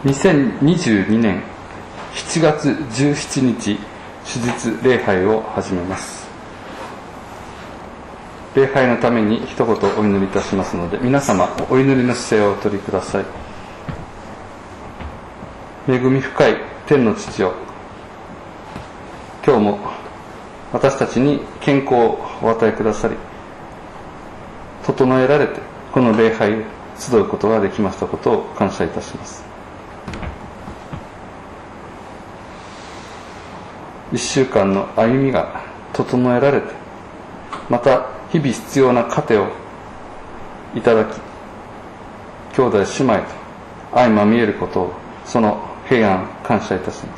2022年7月17日手術礼拝を始めます。礼拝のために一言お祈りいたしますので、皆様お祈りの姿勢をお取りください。恵み深い天の父よ、今日も私たちに健康をお与えくださり、整えられてこの礼拝へ集うことができましたことを感謝いたします。1週間の歩みが整えられて、また日々必要な糧をいただき、兄弟姉妹と相まみえることを、その平安感謝いたします。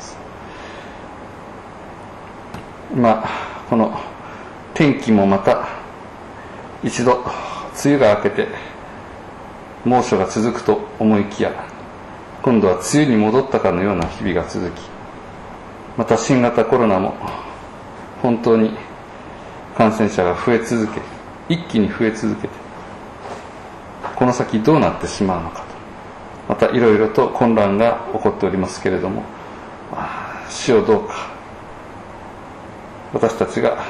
今この天気もまた一度梅雨が明けて猛暑が続くと思いきや、今度は梅雨に戻ったかのような日々が続き、また新型コロナも本当に感染者が増え続け、一気に増え続けて、この先どうなってしまうのかと、またいろいろと混乱が起こっておりますけれども、主よどうか私たちが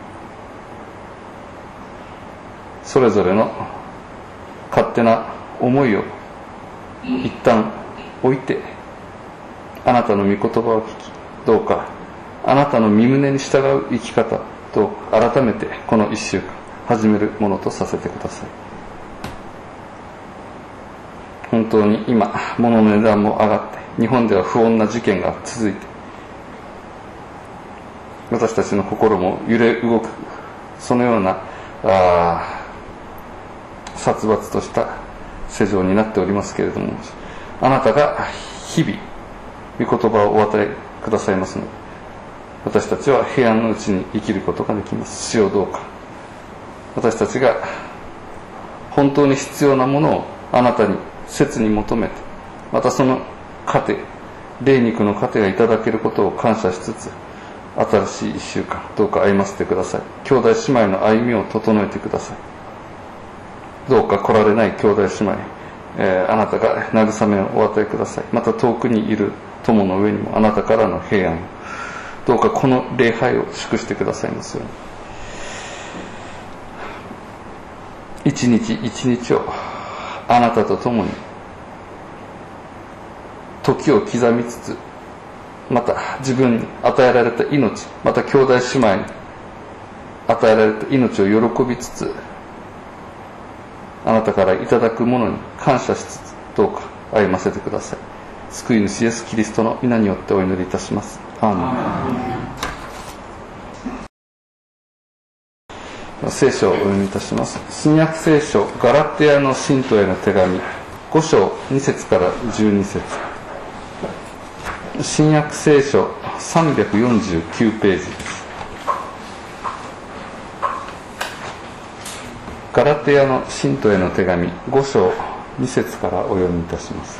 それぞれの勝手な思いを一旦置いて、あなたの御言葉を聞き、どうかあなたの御胸に従う生き方と改めてこの1週間始めるものとさせてください。本当に今物の値段も上がって、日本では不穏な事件が続いて、私たちの心も揺れ動く、そのような殺伐とした世情になっておりますけれども、あなたが日々御言葉をお与えくださいますので、私たちは平安のうちに生きることができます。主よどうか私たちが本当に必要なものをあなたに切に求めて、またその糧、霊肉の糧がいただけることを感謝しつつ、新しい1週間どうか歩ませてください。兄弟姉妹の歩みを整えてください。どうか来られない兄弟姉妹、あなたが慰めをお与えください。また遠くにいる友の上にもあなたからの平安を、どうかこの礼拝を祝してくださいますように。一日一日をあなたと共に時を刻みつつ、また自分に与えられた命、また兄弟姉妹に与えられた命を喜びつつ、あなたからいただくものに感謝しつつ、どうか歩ませてください。救い主イエスキリストの皆によってお祈りいたします。アーメン。聖書をお読みいたします。新約聖書ガラテヤの信徒への手紙5章2節から12節。新約聖書349ページです。ガラテヤの信徒への手紙5章2節からお読みいたします。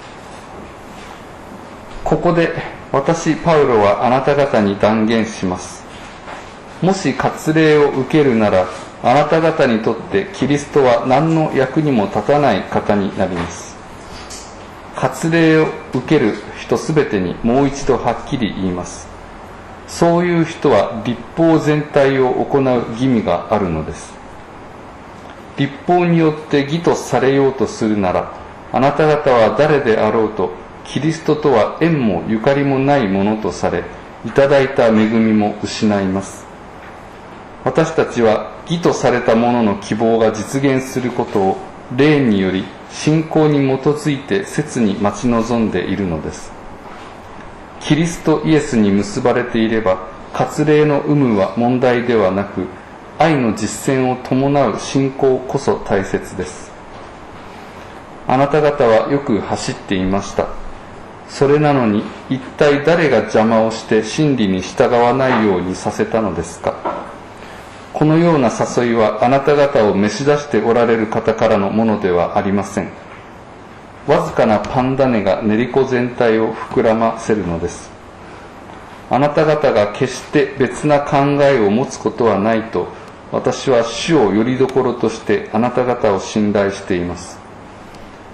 ここで私パウロはあなた方に断言します。もし割礼を受けるなら、あなた方にとってキリストは何の役にも立たない方になります。割礼を受ける人すべてにもう一度はっきり言います。そういう人は律法全体を行う義務があるのです。律法によって義とされようとするなら、あなた方は誰であろうとキリストとは縁もゆかりもないものとされ、いただいた恵みも失います。私たちは義とされたものの希望が実現することを霊により信仰に基づいて切に待ち望んでいるのです。キリストイエスに結ばれていれば、割礼の有無は問題ではなく、愛の実践を伴う信仰こそ大切です。あなた方はよく走っていました。それなのに一体誰が邪魔をして真理に従わないようにさせたのですか。このような誘いはあなた方を召し出しておられる方からのものではありません。わずかなパン種が練り粉全体を膨らませるのです。あなた方が決して別な考えを持つことはないと、私は主を拠り所としてあなた方を信頼しています。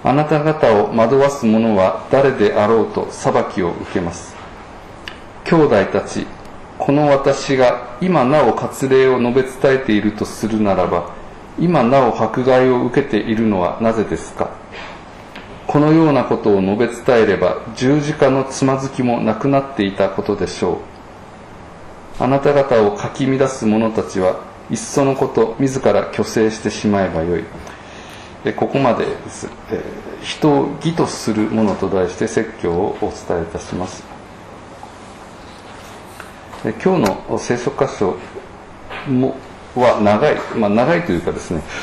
あなた方を惑わす者は誰であろうと裁きを受けます。兄弟たち、この私が今なお割礼を述べ伝えているとするならば、今なお迫害を受けているのはなぜですか。このようなことを述べ伝えれば、十字架のつまずきもなくなっていたことでしょう。あなた方をかき乱す者たちはいっそのこと自ら虚勢してしまえばよい。ここまでです。人を義とするものと題して説教をお伝えいたします。今日の聖書箇所は長い、長いというかですね、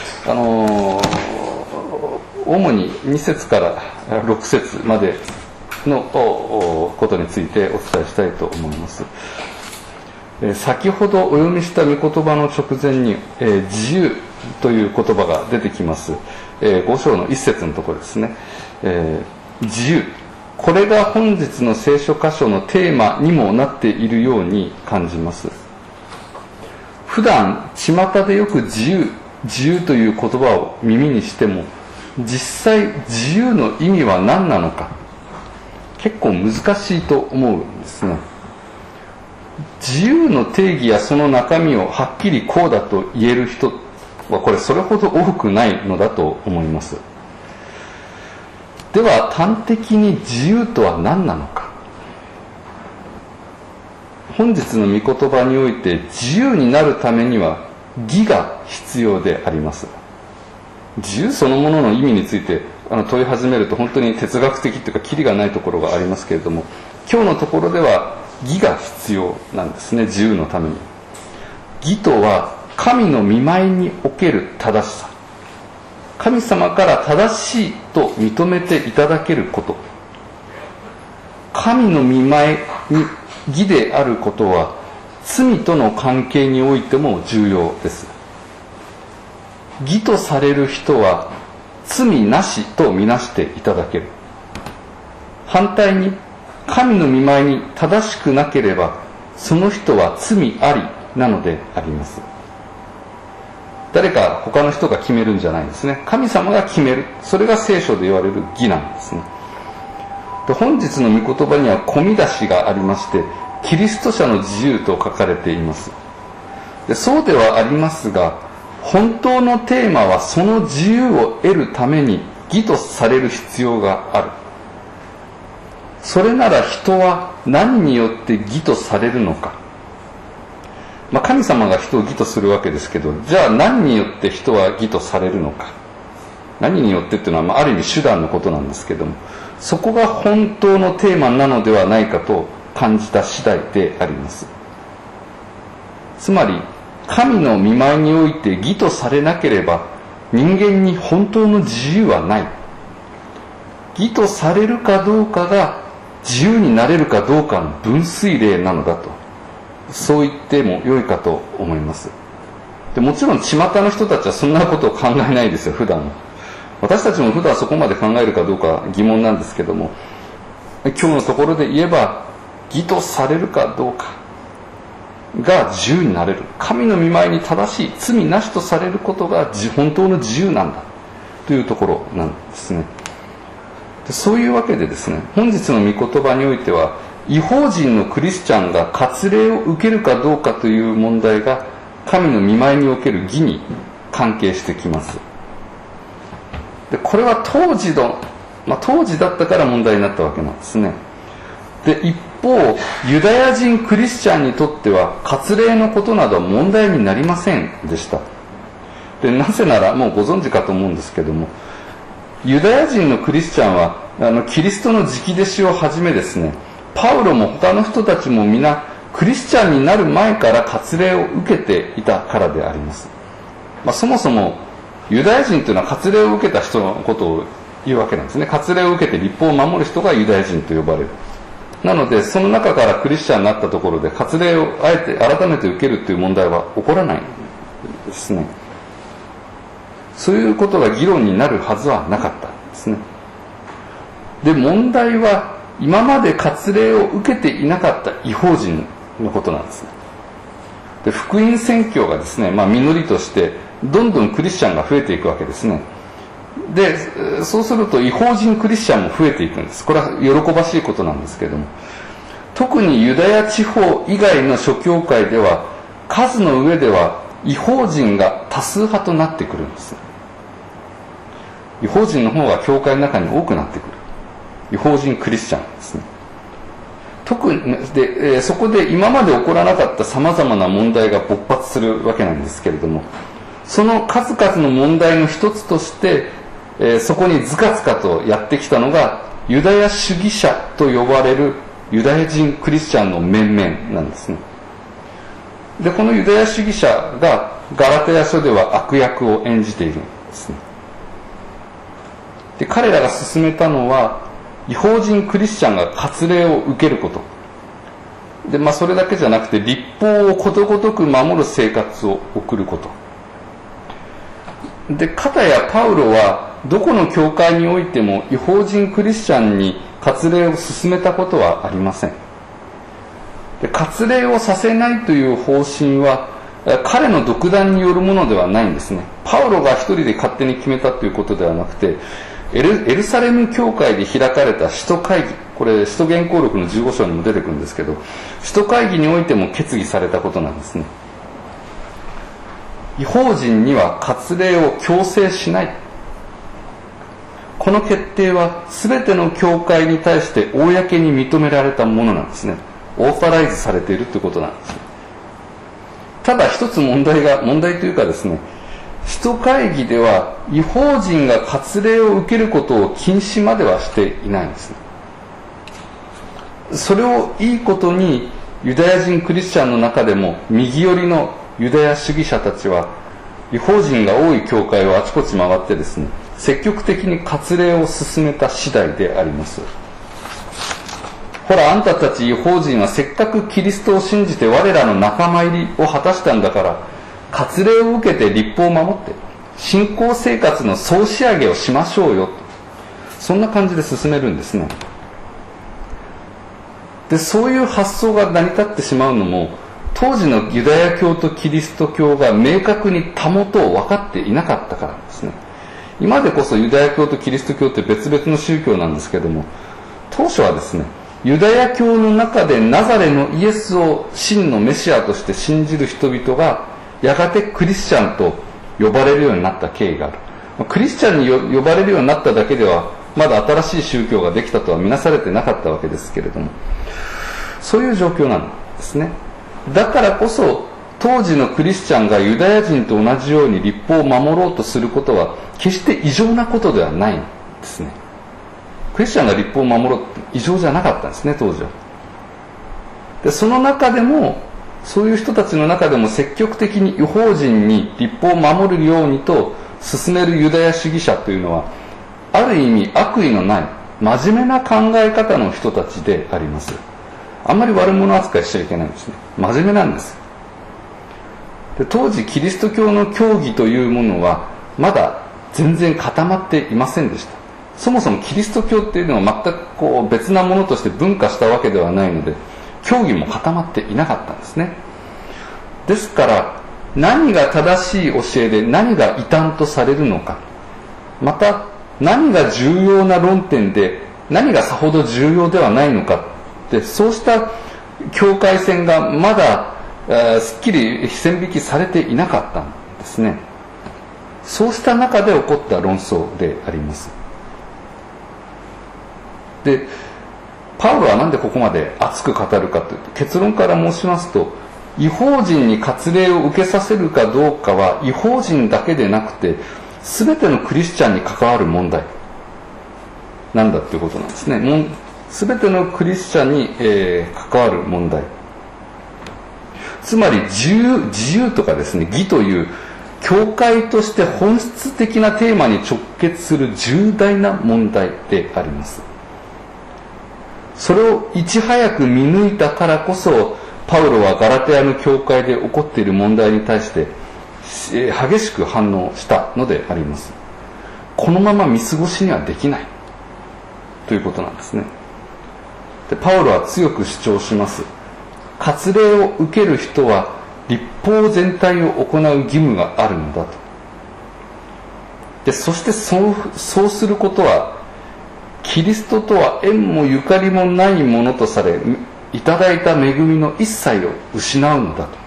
主に2節から6節までのことについてお伝えしたいと思います。先ほどお読みした御言葉の直前に、自由という言葉が出てきます。5章の1節のところですね。自由。これが本日の聖書箇所のテーマにもなっているように感じます。普段、巷でよく自由という言葉を耳にしても、実際自由の意味は何なのか、結構難しいと思うんですね。自由の定義やその中身をはっきりこうだと言える人はこれそれほど多くないのだと思います。では端的に自由とは何なのか。本日の御言葉において自由になるためには義が必要であります。自由そのものの意味について問い始めると本当に哲学的というかキリがないところがありますけれども、今日のところでは義が必要なんですね。自由のために。義とは神の御前における正しさ、神様から正しいと認めていただけること。神の御前に義であることは罪との関係においても重要です。義とされる人は罪なしとみなしていただける。反対に神の御前に正しくなければその人は罪ありなのであります。誰か他の人が決めるんじゃないんですね。神様が決める。それが聖書で言われる義なんですね。で、本日の御言葉には込み出しがありまして、キリスト者の自由と書かれています。で、そうではありますが、本当のテーマはその自由を得るために義とされる必要がある。それなら人は何によって義とされるのか。神様が人を義とするわけですけど、じゃあ何によって人は義とされるのか。何によってっていうのは、ある意味手段のことなんですけども、そこが本当のテーマなのではないかと感じた次第であります。つまり、神の御前において義とされなければ、人間に本当の自由はない。義とされるかどうかが自由になれるかどうかの分水嶺なのだと。そう言っても良いかと思います。でもちろん巷の人たちはそんなことを考えないですよ、普段。私たちも普段そこまで考えるかどうか疑問なんですけども、今日のところで言えば義とされるかどうかが自由になれる。神の御前に正しい、罪なしとされることが本当の自由なんだというところなんですね。で、そういうわけでですね、本日の御言葉においては異邦人のクリスチャンが割礼を受けるかどうかという問題が神の御前における義に関係してきます。で、これは当時だったから問題になったわけなんですね。で、一方ユダヤ人クリスチャンにとっては割礼のことなどは問題になりませんでした。で、なぜならもうご存知かと思うんですけども、ユダヤ人のクリスチャンはキリストの直弟子をはじめですね、パウロも他の人たちも皆クリスチャンになる前から割礼を受けていたからであります。そもそもユダヤ人というのは割礼を受けた人のことを言うわけなんですね。割礼を受けて律法を守る人がユダヤ人と呼ばれる。なのでその中からクリスチャンになったところで割礼をあえて改めて受けるという問題は起こらないですね。そういうことが議論になるはずはなかったんですね。で、問題は今まで割礼を受けていなかった異邦人のことなんですね。で、福音宣教がですね、実りとしてどんどんクリスチャンが増えていくわけですね。 でそうすると違法人クリスチャンも増えていくんです。これは喜ばしいことなんですけれども、特にユダヤ地方以外の諸教会では数の上では違法人が多数派となってくるんです。違法人の方が教会の中に多くなってくる。違法人クリスチャンですね。特にで、そこで今まで起こらなかったさまざまな問題が勃発するわけなんですけれども、その数々の問題の一つとして、そこにずかずかとやってきたのがユダヤ主義者と呼ばれるユダヤ人クリスチャンの面々なんですね。でこのユダヤ主義者がガラテヤ書では悪役を演じているんですね。で彼らが進めたのは違法人クリスチャンが割礼を受けることで、それだけじゃなくて律法をことごとく守る生活を送ることで、片やパウロはどこの教会においても違法人クリスチャンに割礼を進めたことはありません。で割礼をさせないという方針は彼の独断によるものではないんですね。パウロが一人で勝手に決めたということではなくて、エルサレム教会で開かれた使徒会議、これ使徒原稿録の15章にも出てくるんですけど、使徒会議においても決議されたことなんですね。違法人には割礼を強制しない。この決定は全ての教会に対して公に認められたものなんですね。オーサライズされているということなんです。ただ一つ問題というかですね、使徒会議では違法人が割礼を受けることを禁止まではしていないんです。それをいいことにユダヤ人クリスチャンの中でも右寄りのユダヤ主義者たちは違法人が多い教会をあちこち回ってですね、積極的に割礼を進めた次第であります。ほら、あんたたち違法人はせっかくキリストを信じて我らの仲間入りを果たしたんだから、割礼を受けて律法を守って信仰生活の総仕上げをしましょうよ、そんな感じで進めるんですね。でそういう発想が成り立ってしまうのも、当時のユダヤ教とキリスト教が明確にたもとを分かっていなかったからですね。今でこそユダヤ教とキリスト教って別々の宗教なんですけども、当初はですね、ユダヤ教の中でナザレのイエスを真のメシアとして信じる人々がやがてクリスチャンと呼ばれるようになった経緯がある。クリスチャンに呼ばれるようになっただけではまだ新しい宗教ができたとは見なされてなかったわけですけれども、そういう状況なんですね。だからこそ当時のクリスチャンがユダヤ人と同じように律法を守ろうとすることは決して異常なことではないんですね。クリスチャンが律法を守ろうって異常じゃなかったんですね、当時は。でその中でも、そういう人たちの中でも積極的に違法人に律法を守るようにと進めるユダヤ主義者というのは、ある意味悪意のない真面目な考え方の人たちであります。あんまり悪者扱いしちゃいけないんですね。真面目なんです。で当時キリスト教の教義というものはまだ全然固まっていませんでした。そもそもキリスト教っていうのは全く別なものとして分化したわけではないので、教義も固まっていなかったんですね。ですから何が正しい教えで何が異端とされるのか、また何が重要な論点で何がさほど重要ではないのかって、そうした境界線がまだすっきり線引きされていなかったんですね。そうした中で起こった論争であります。でパウロはなんでここまで熱く語るかというと、結論から申しますと、違法人に割礼を受けさせるかどうかは違法人だけでなくて全てのクリスチャンに関わる問題なんだということなんですね。全てのクリスチャンに、関わる問題、つまり自由とかですね、義という教会として本質的なテーマに直結する重大な問題であります。それをいち早く見抜いたからこそ、パウロはガラテヤの教会で起こっている問題に対して激しく反応したのであります。このまま見過ごしにはできないということなんですね。でパウロは強く主張します。割礼を受ける人は律法全体を行う義務があるのだと。 でそしてそうすることはキリストとは縁もゆかりもないものとされいただいた恵みの一切を失うのだと。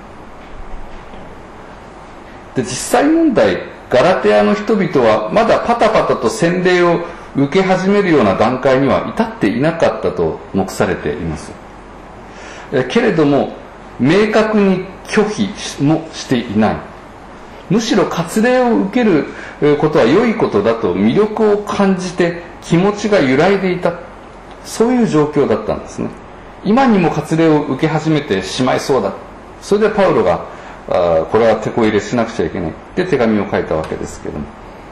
で実際問題、ガラテヤの人々はまだパタパタと洗礼を受け始めるような段階には至っていなかったと目されています。けれども明確に拒否もしていない。むしろ割礼を受けることは良いことだと魅力を感じて気持ちが揺らいでいた、そういう状況だったんですね。今にも割礼を受け始めてしまいそうだ。それでパウロがこれは手こ入れしなくちゃいけないで手紙を書いたわけですけども、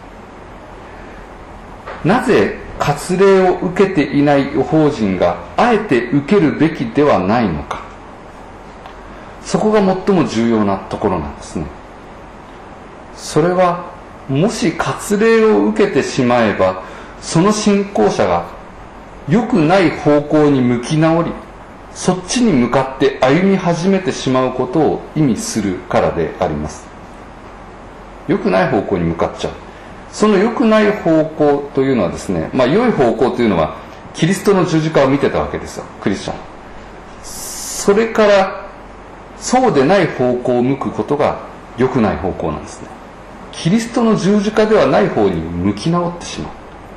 なぜ割礼を受けていない法人があえて受けるべきではないのか、そこが最も重要なところなんですね。それはもし割礼を受けてしまえばその信仰者が良くない方向に向き直り、そっちに向かって歩み始めてしまうことを意味するからであります。良くない方向に向かっちゃう。その良くない方向というのはですね、良い方向というのはキリストの十字架を見てたわけですよ、クリスチャン。それからそうでない方向を向くことが良くない方向なんですね。キリストの十字架ではない方に向き直ってしま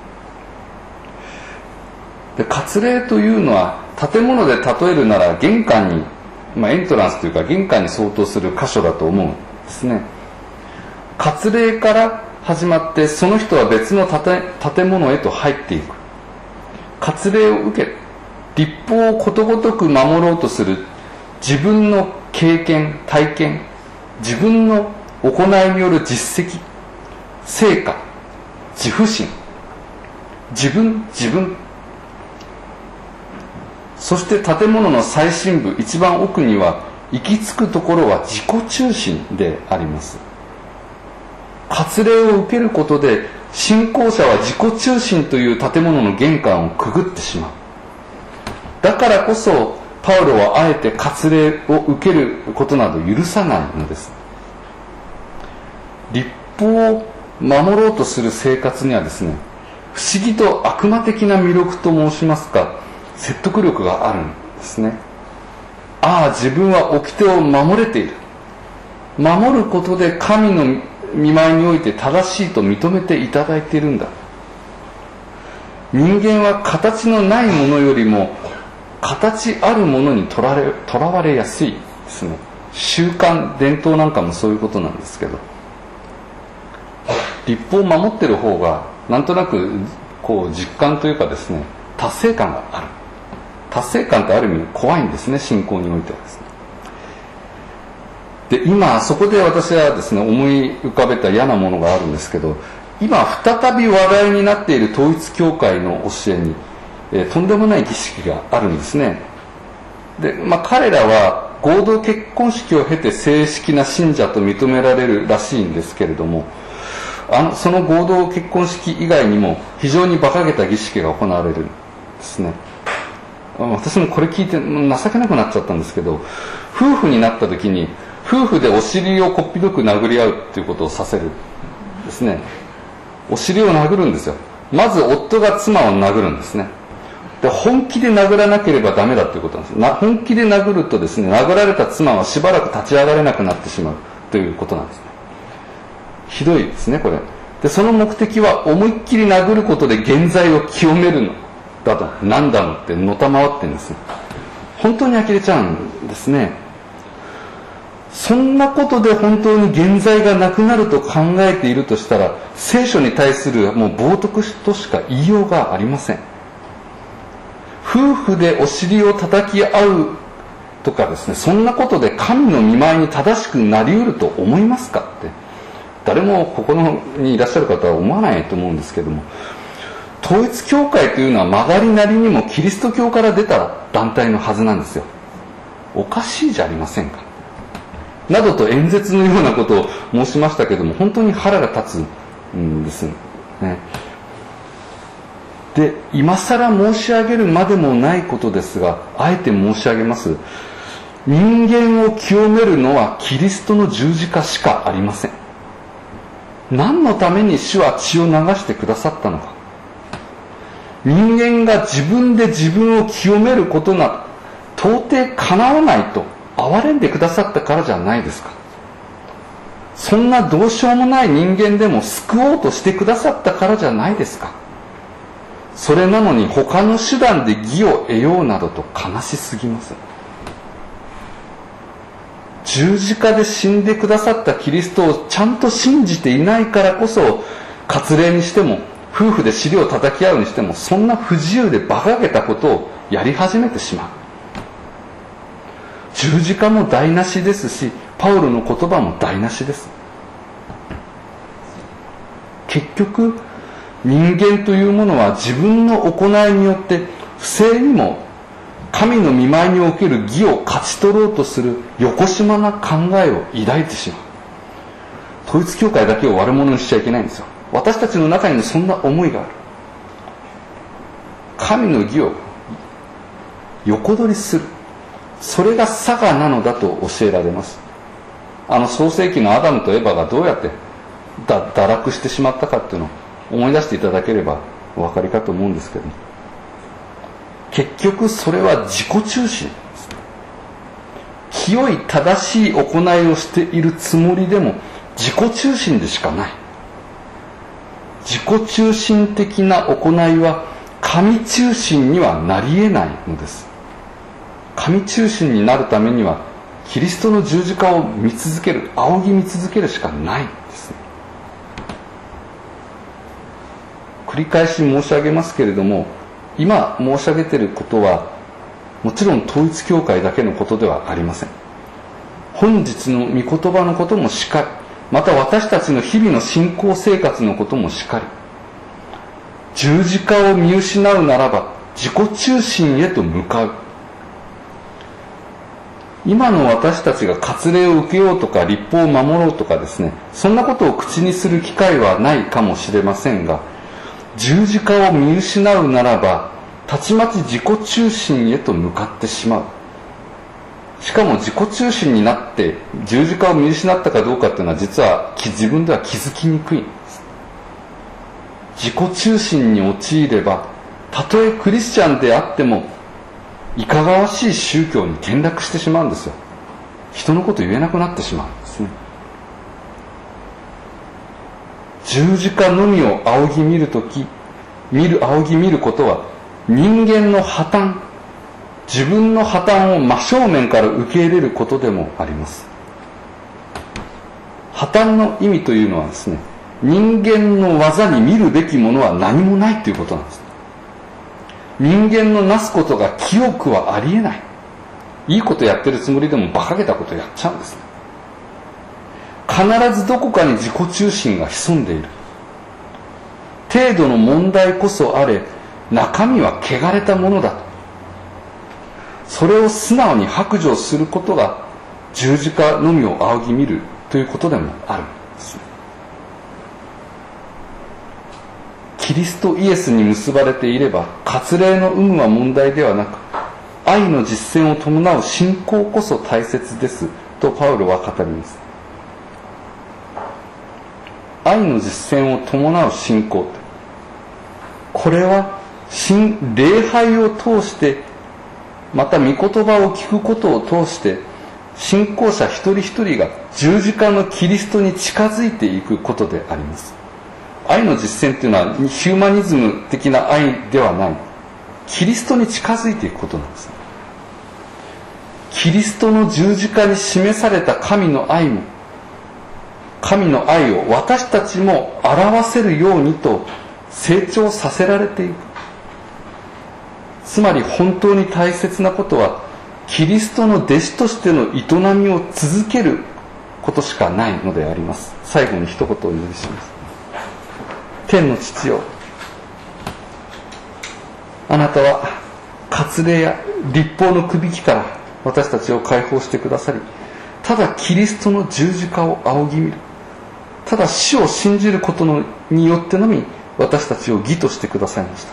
う。で割礼というのは建物で例えるなら玄関に、エントランスというか玄関に相当する箇所だと思うんですね。割礼から始まってその人は別の建物へと入っていく。割礼を受け律法をことごとく守ろうとする自分の経験体験、自分の行いによる実績、成果、自負心、自分、そして建物の最深部一番奥には行き着くところは自己中心であります。割礼を受けることで信仰者は自己中心という建物の玄関をくぐってしまう。だからこそパウロはあえて割礼を受けることなど許さないのです。律法を守ろうとする生活にはですね、不思議と悪魔的な魅力と申しますか、説得力があるんですね。ああ、自分は掟を守れている。守ることで神の御前において正しいと認めていただいているんだ。人間は形のないものよりも形あるものにとらわれやすいですね。習慣伝統なんかもそういうことなんですけど、律法を守ってる方がなんとなく実感というかですね、達成感がある。達成感ってある意味怖いんですね、信仰においてはですね。で今そこで私はですね思い浮かべた嫌なものがあるんですけど、今再び話題になっている統一教会の教えに、とんでもない儀式があるんですね。で、彼らは合同結婚式を経て正式な信者と認められるらしいんですけれども、その合同結婚式以外にも非常に馬鹿げた儀式が行われるんですね。私もこれ聞いて情けなくなっちゃったんですけど、夫婦になった時に夫婦でお尻をこっぴどく殴り合うっていうことをさせるですね。お尻を殴るんですよ。まず夫が妻を殴るんですね。で本気で殴らなければダメだということなんです。本気で殴るとですね、殴られた妻はしばらく立ち上がれなくなってしまうということなんですね。ひどいですね、これ。でその目的は思いっきり殴ることで原罪を清めるのだと、なんだのってのたまわってるんですね。本当に呆れちゃうんですね。そんなことで本当に原罪がなくなると考えているとしたら、聖書に対するもう冒涜としか言いようがありません。夫婦でお尻を叩き合うとかですね、そんなことで神の御前に正しくなりうると思いますかって誰もここにいらっしゃる方は思わないと思うんですけども、統一教会というのは曲がりなりにもキリスト教から出た団体のはずなんですよ。おかしいじゃありませんかなどと演説のようなことを申しましたけども、本当に腹が立つんですね。で今更申し上げるまでもないことですが、あえて申し上げます。人間を清めるのはキリストの十字架しかありません。 何のために主は血を流してくださったのか。人間が自分で自分を清めることが到底かなわないと憐れんでくださったからじゃないですか。そんなどうしようもない人間でも救おうとしてくださったからじゃないですか。それなのに他の手段で義を得ようなどと悲しすぎます。十字架で死んでくださったキリストをちゃんと信じていないからこそ、割礼にしても夫婦で尻を叩き合うにしても、そんな不自由で馬鹿げたことをやり始めてしまう。十字架も台無しですし、パウロの言葉も台無しです。結局人間というものは自分の行いによって不正にも神の御前における義を勝ち取ろうとするよこしまな考えを抱いてしまう。統一教会だけを悪者にしちゃいけないんですよ。私たちの中にもそんな思いがある。神の義を横取りする、それが佐賀なのだと教えられます。創世記のアダムとエバがどうやって堕落してしまったかっていうのを思い出していただければお分かりかと思うんですけど、結局それは自己中心です。清い正しい行いをしているつもりでも自己中心でしかない。自己中心的な行いは神中心にはなり得ないのです。神中心になるためにはキリストの十字架を見続ける、仰ぎ見続けるしかないんですね。繰り返し申し上げますけれども、今申し上げていることはもちろん統一教会だけのことではありません。本日の御言葉のこともしかり、また私たちの日々の信仰生活のこともしかり、十字架を見失うならば自己中心へと向かう。今の私たちが割礼を受けようとか律法を守ろうとかですね、そんなことを口にする機会はないかもしれませんが、十字架を見失うならばたちまち自己中心へと向かってしまう。しかも自己中心になって十字架を見失ったかどうかっていうのは実は自分では気づきにくいんです。自己中心に陥ればたとえクリスチャンであってもいかがわしい宗教に転落してしまうんですよ。人のこと言えなくなってしまうんですね。十字架のみを仰ぎ見るとき、仰ぎ見ることは人間の破綻、自分の破綻を真正面から受け入れることでもあります。破綻の意味というのはですね、人間の技に見るべきものは何もないということなんです。人間のなすことが清くはありえない。いいことやってるつもりでも馬鹿げたことやっちゃうんですね。必ずどこかに自己中心が潜んでいる。程度の問題こそあれ、中身は汚れたものだと。それを素直に白状することが十字架のみを仰ぎ見るということでもあるんですね。キリストイエスに結ばれていれば割礼の有無は問題ではなく、愛の実践を伴う信仰こそ大切ですとパウロは語ります。愛の実践を伴う信仰、これは礼拝を通して、また御言葉を聞くことを通して信仰者一人一人が十字架のキリストに近づいていくことであります。愛の実践というのはヒューマニズム的な愛ではない、キリストに近づいていくことなんです。キリストの十字架に示された神の愛を私たちも表せるようにと成長させられていく。つまり本当に大切なことはキリストの弟子としての営みを続けることしかないのであります。最後に一言お祈りします。天の父よ、あなたは割礼や律法のくびきから私たちを解放してくださり、ただキリストの十字架を仰ぎ見る、ただ死を信じることによってのみ私たちを義としてくださいました。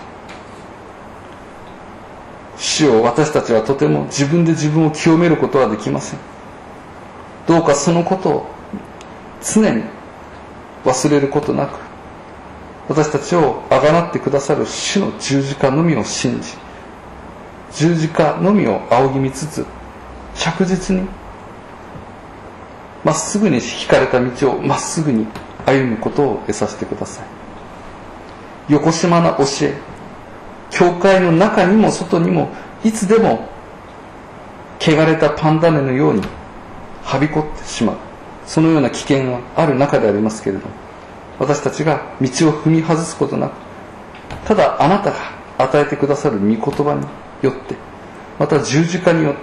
主よ、私たちはとても自分で自分を清めることはできません。どうかそのことを常に忘れることなく、私たちをあがなってくださる主の十字架のみを信じ、十字架のみを仰ぎ見つつ、着実にまっすぐに引かれた道をまっすぐに歩むことを得させてください。よこしまな教え、教会の中にも外にもいつでも汚れたパンダネのようにはびこってしまう、そのような危険がある中でありますけれども、私たちが道を踏み外すことなく、ただあなたが与えてくださる御言葉によって、また十字架によって、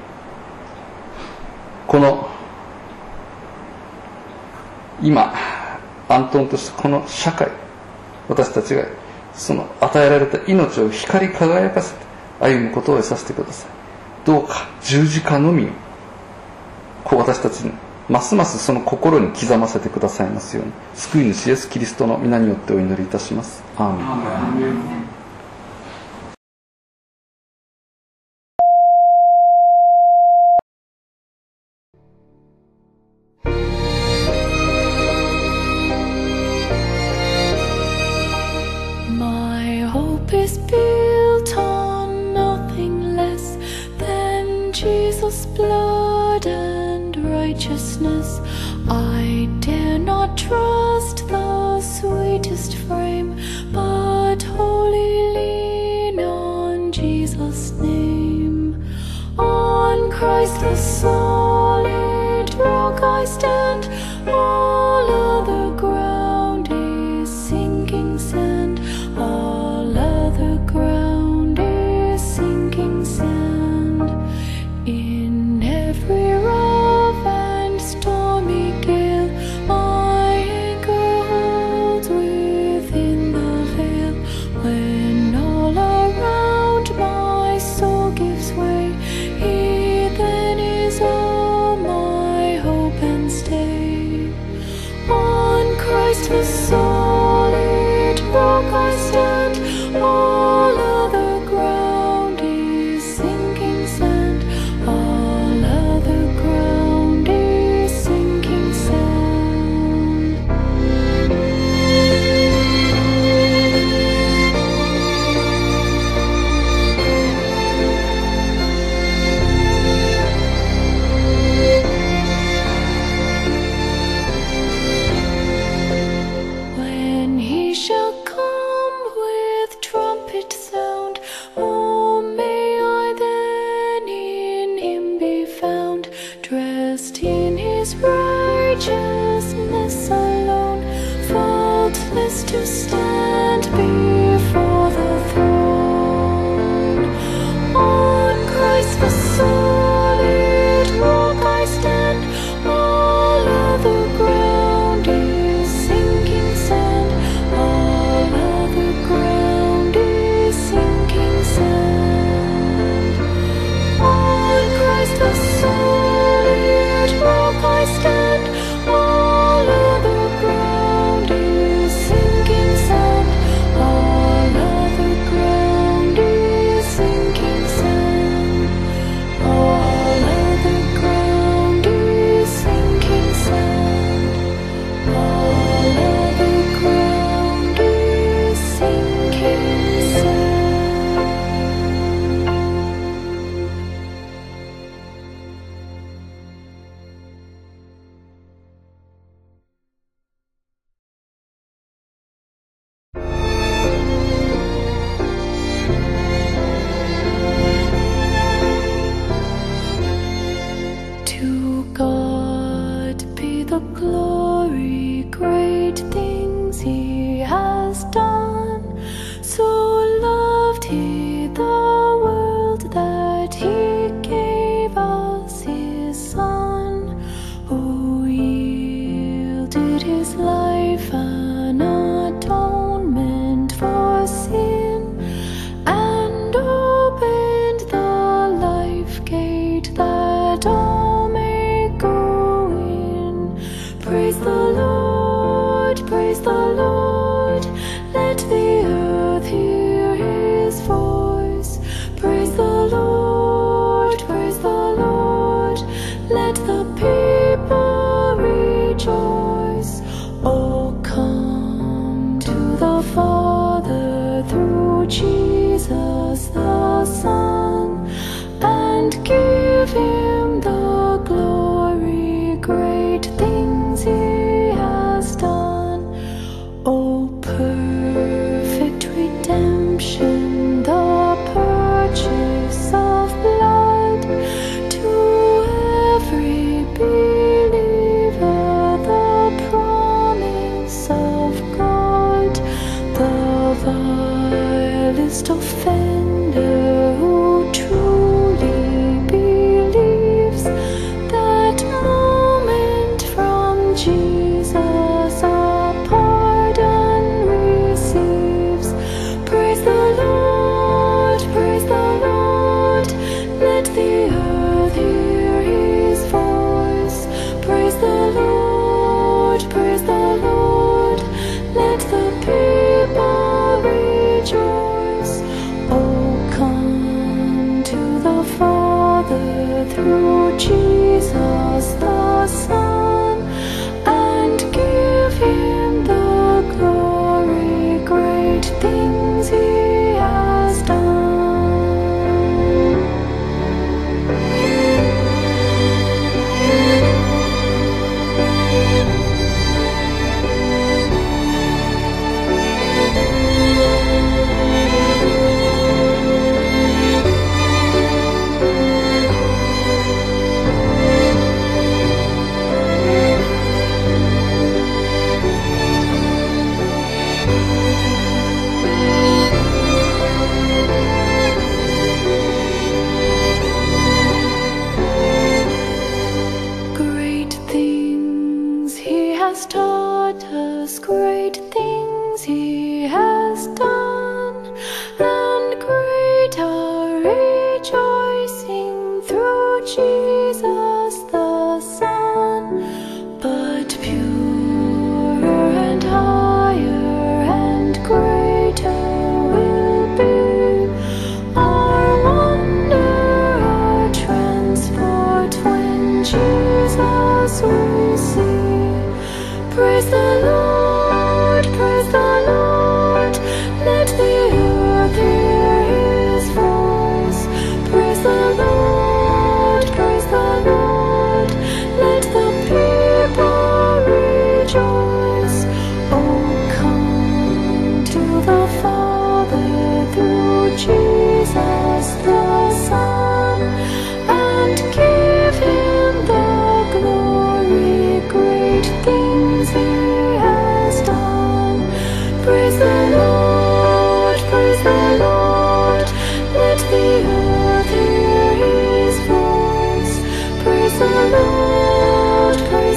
この今暗沌としたこの社会、私たちがその与えられた命を光り輝かせて歩むことを得させてください。どうか十字架のみを私たちにますますその心に刻ませてくださいますように、救い主イエスキリストの皆によってお祈りいたします。アーメン。 My hope is built on nothing less than Jesus' blood and righteousness. I dare not trust the sweetest frame, but wholly lean on Jesus' name. On Christ the solid rock I stand, all other ground is sinking sand. All other ground is sinking sand. In every rough and stormy gale, my anchor holds within the veil. When all around my soul gives way, He then is all my hope and stay. On Christ the solid rock I stand, all other ground is sinking sand. All other ground is sinking sand. When He shall come with trumpet sound, oh, may I then in Him be found, dressed in His righteousness alone, faultless to stand before the throne. On Christ the solid rock I stand, all other ground is sinking sand. All other ground is sinking sand. On Christ the solid rock I stand, all other ground is sinking sand. All other ground is sinking sand. All other ground is sinking sand. All other ground is sinking sand. To God be the glory, great things He has done. So loved He the world that He gave us His Son, who yielded His life an atonement for sin, and opened the life gate that all may go in. Praise the Lord, praise the Lord. Let the earth hear His voice. first offender who truly believes that moment from Jesus a pardon receives. Praise the Lord, let the earth hear his voice. Praise the Lord, let the people rejoice. Oh, come to the Father through Jesus the Son, and give him the glory, great things he has done. Great things he has taught us, great things he has done, and great our rejoicing through Jesus the Son. But purer and higher and greater will be our wonder, our transport when Jesus we see. Praise the Lord, let the earth hear his voice. Praise the Lord, let the people rejoice. Oh, come to the Father through Jesus the Son, and give him the glory, great things he has done. Praise the Lord, let the earth hear his voice. Praise the Lord,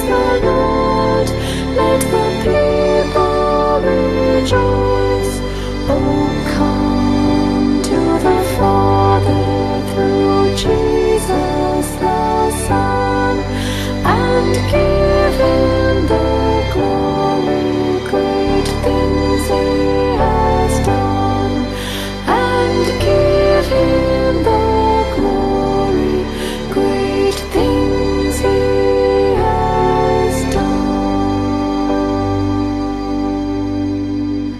let the people rejoice. Oh, come to the Father through Jesus the Son, and give him the glory, great things he has done, and give him the glory, great things he has done.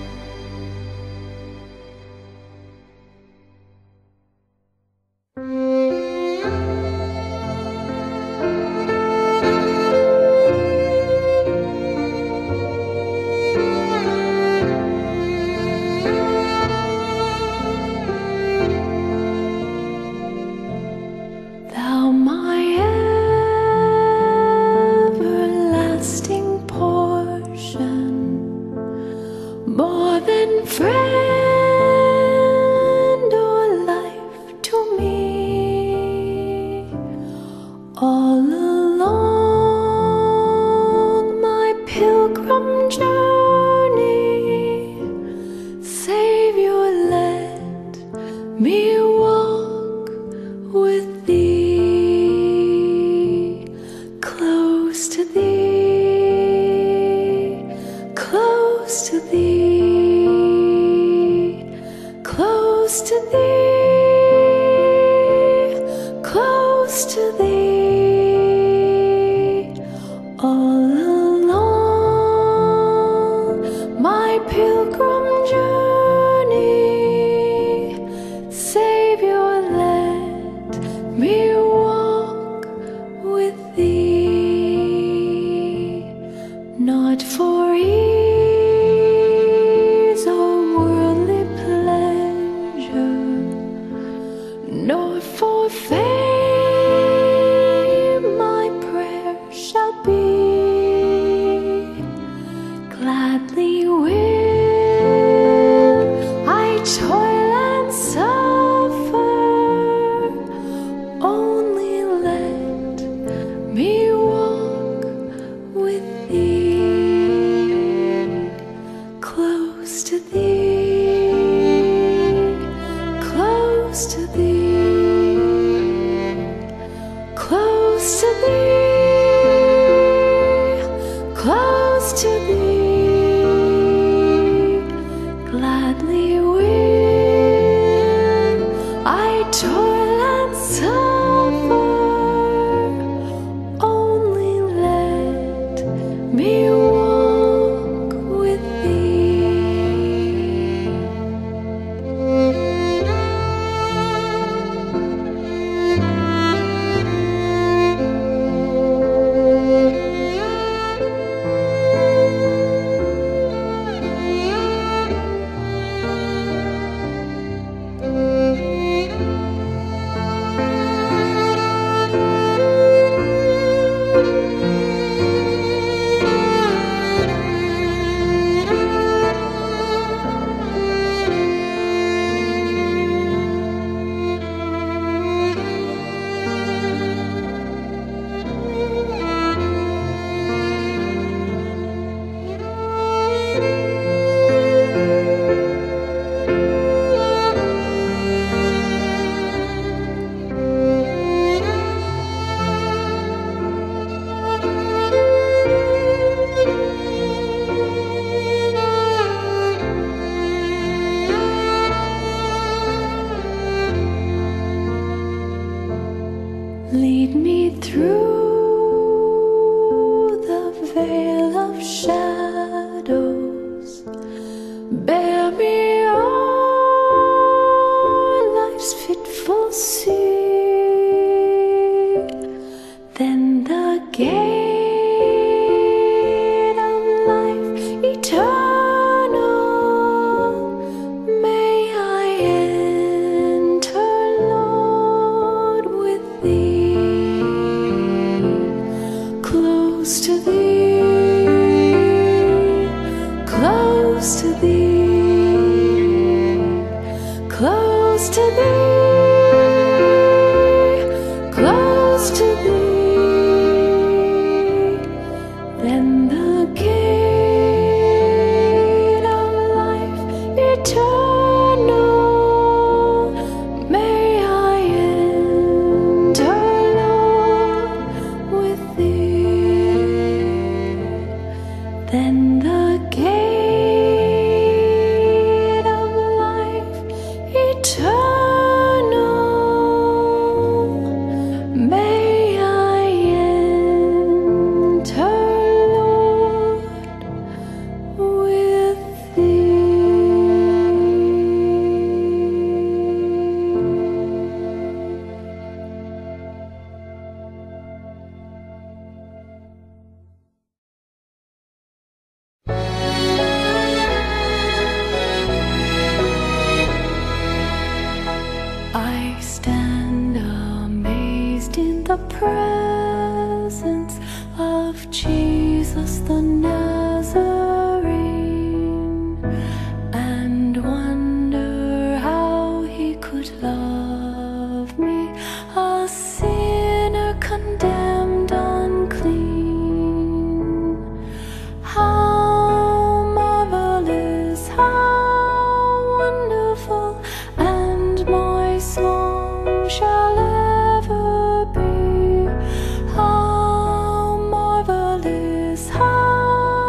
Thou my everlasting portion, more than friend or life to me, all along my pilgrim journey, Savior, let me walk with thee, close to thee, close to thee, close to thee, close to thee, all along my pilgrim journey, Savior, let me walk with thee, not for ease or worldly pleasure, nor for fame close to thee, close to thee, close to thee. Gladly will I toil and suffer, only let me walk with thee. Lead me through the veil of shadows, bear me o'er life's fitful sea, then the gate of life eternal may I enter, Lord, with thee. Close to thee, close to thee, close to thee, close to thee. Then the gate of life eternal may I enter, Lord, with thee. Then the gate of life eternal may I enter, Lord, with thee. I stand amazed in the presence of Jesus the Nazarene, and wonder how he could love me, a sinner condemned unclean. How marvelous, how wonderful, and my song shall ever be. How marvelous, how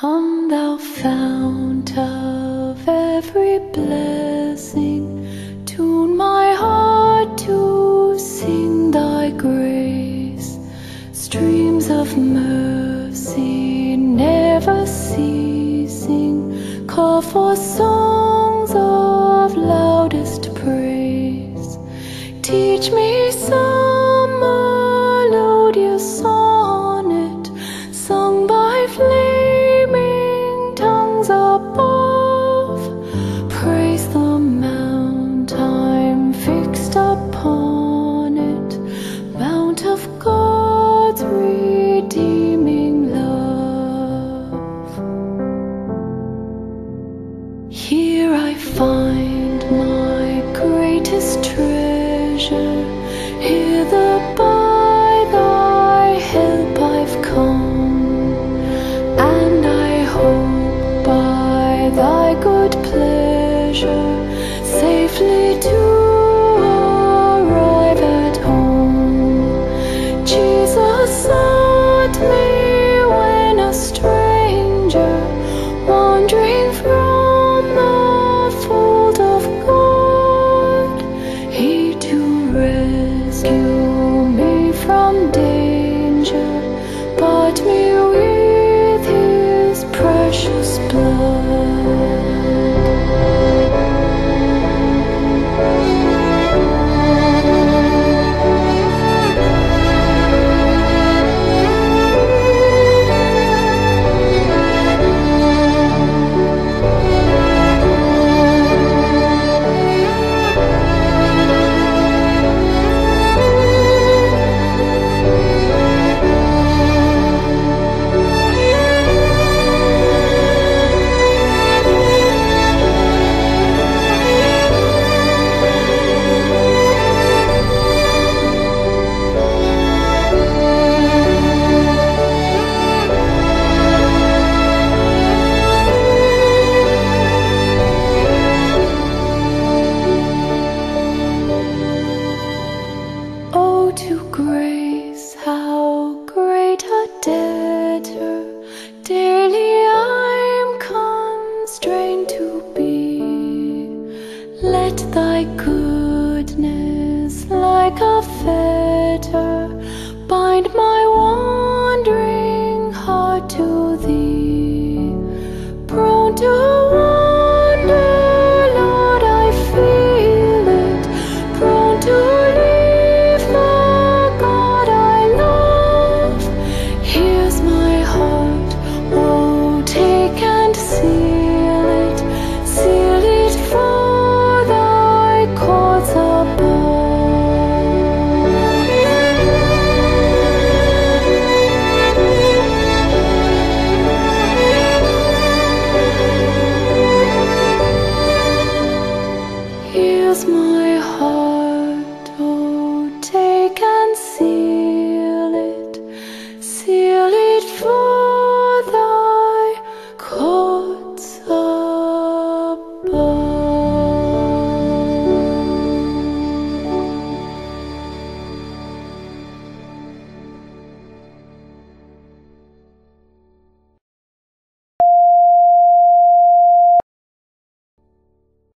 Come thou fount of every blessing, tune my heart to sing thy grace. Streams of mercy never ceasing, call for songs of loudest praise. Teach me some melodious sonnet, sung by flaming tongues above. Praise the mount I'm fixed upon it, mount of God's